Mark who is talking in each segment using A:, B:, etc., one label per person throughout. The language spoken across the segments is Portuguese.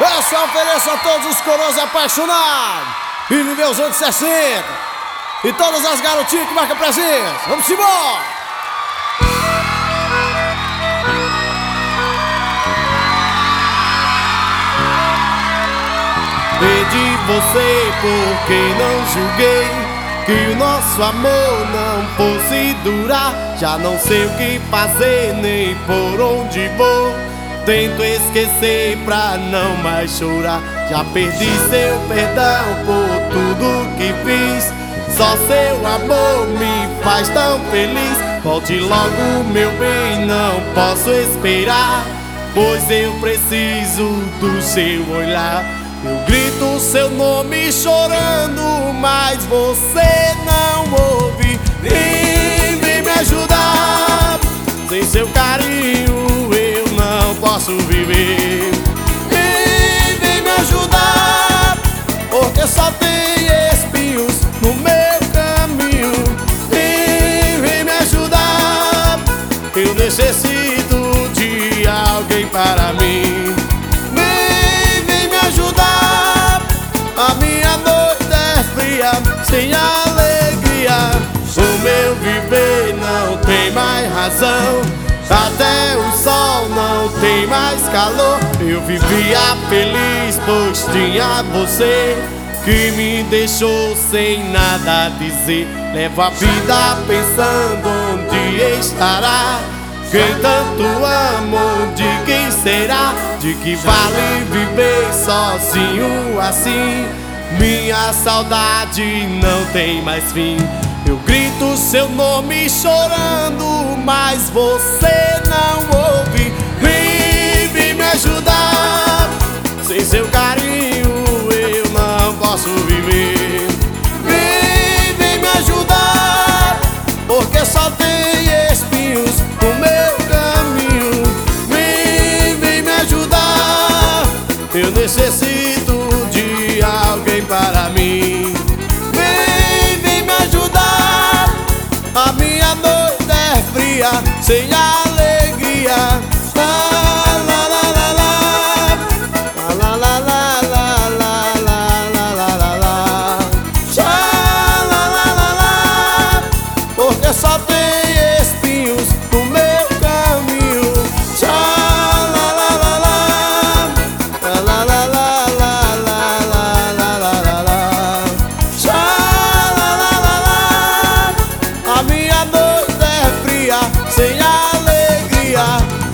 A: Eu só ofereço a todos os coroas apaixonados e viveu os anos 60 e todas as garotinhas que marcam presença. Vamos embora! Perdi você porque não julguei que o nosso amor não fosse durar. Já não sei o que fazer nem por onde vou. Tento esquecer pra não mais chorar. Já perdi seu perdão por tudo que fiz. Só seu amor me faz tão feliz. Volte logo, meu bem, não posso esperar, pois eu preciso do seu olhar. Eu grito seu nome chorando, mas você não ouve. Vem me ajudar. Sem seu carinho eu não posso viver. Vem me ajudar, porque só tem espinhos no meu caminho. Vem me ajudar, eu necessito de alguém para mim. Vem me ajudar, a minha noite é fria, sem alegria. O meu viver não tem mais razão, até o sol não tem mais calor. Eu vivia feliz pois tinha você, que me deixou sem nada a dizer. Levo a vida pensando onde estará quem tanto amo, de quem será? De que vale viver sozinho assim? Minha saudade não tem mais fim. Eu grito seu nome chorando, mas você não ouve. Vem me ajudar. Sem seu carinho eu não posso viver. Vem me ajudar, porque só tem espinhos no meu caminho. Vem me ajudar, eu necessito de alguém para mim. Vem me ajudar, a minha noite é fria, sem alegria. La la la la la, la la la la la la la la la, la la la la, porque só tem espinhos no meu caminho. La la la la, la la la la la la la la la, la la la la, a minha noite é fria, sem alegria.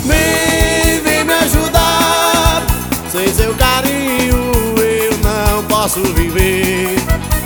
A: Vem me ajudar, sem seu carinho eu não posso viver.